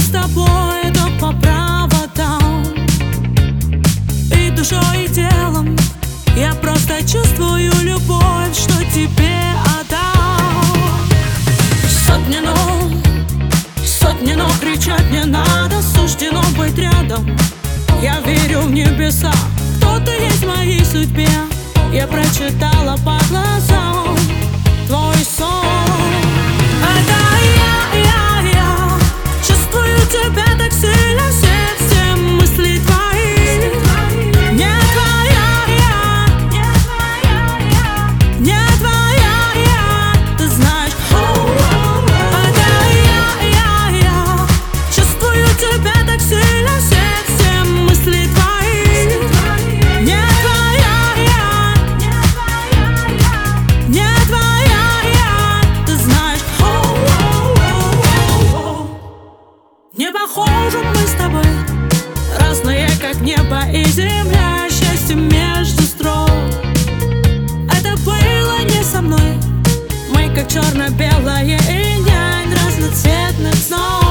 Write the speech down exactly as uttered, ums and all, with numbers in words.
с тобой идут по проводам, и душой, и телом я просто чувствую любовь, что тебе отдал. Сотни ног, сотни ног кричать не надо, суждено быть рядом. Я верю в небеса, кто-то есть в моей судьбе. Я прочитала по глазам твой сон. Это я, я, я чувствую тебя так сильно в сердце, мысли твои. Не твоя я, не твоя я, не твоя я, ты знаешь. Это я, я, я чувствую тебя так сильно в сердце, мысли твои. Не твоя я, не твоя я, ты знаешь. Не похожи мы с тобой, разные как небо и земля, счастье между строк. Это было не со мной, мы как черно-белое инь-янь разноцветных снов.